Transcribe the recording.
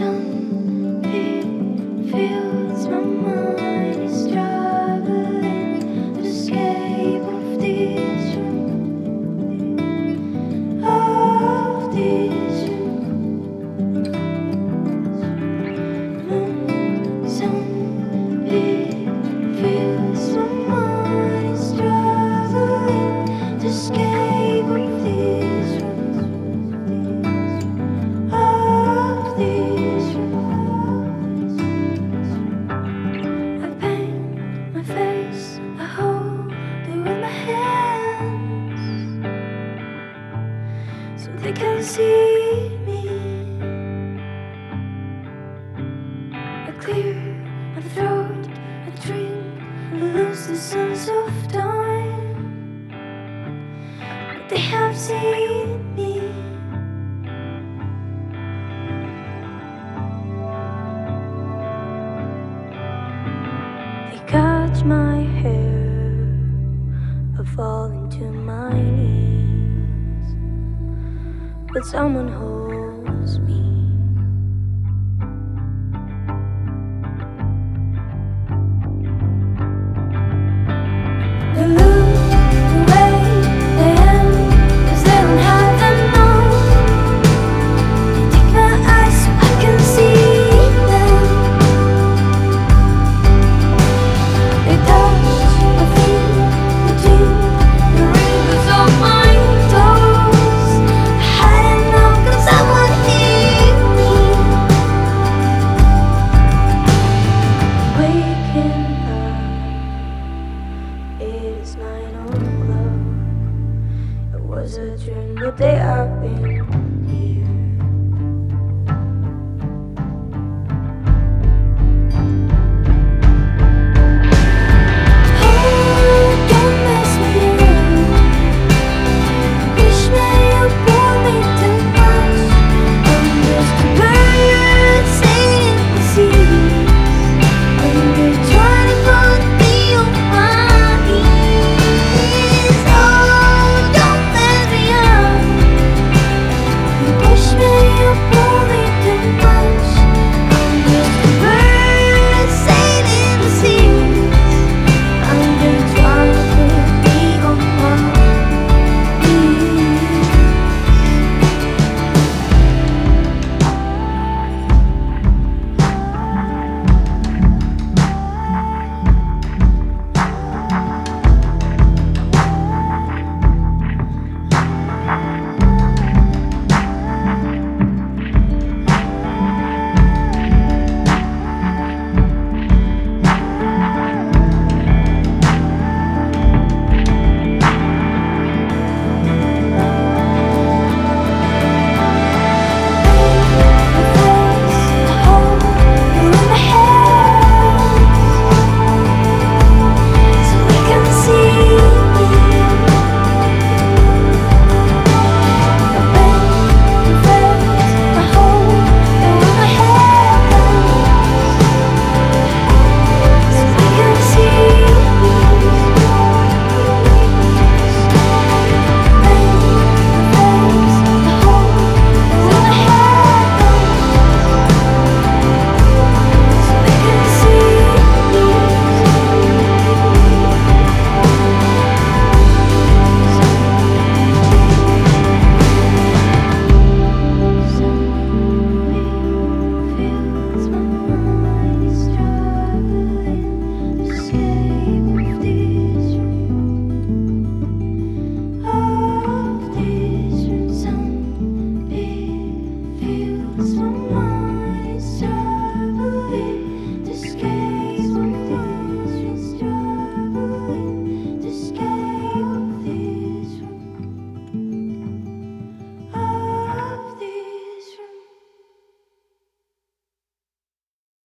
Sunbeam fills my mind, is traveling to escape of these rooms, of these rooms. Sunbeam fills my mind, is traveling to escape of these rooms, of these rooms. I paint my face, I hold it with my hands, so they can see me. I clear my throat, I drink, I lose the sense of time, but they have seen me. They catch my hair, I fall into my knees, but someone holds me. They look the way they am, 'cause they don't have them on. They take my eyes so I can see them. They touch my feet between the rivers of my toes. I hadn't known 'cause someone near me. Waking up, it is 9 o'clock. It was a dream, but they have been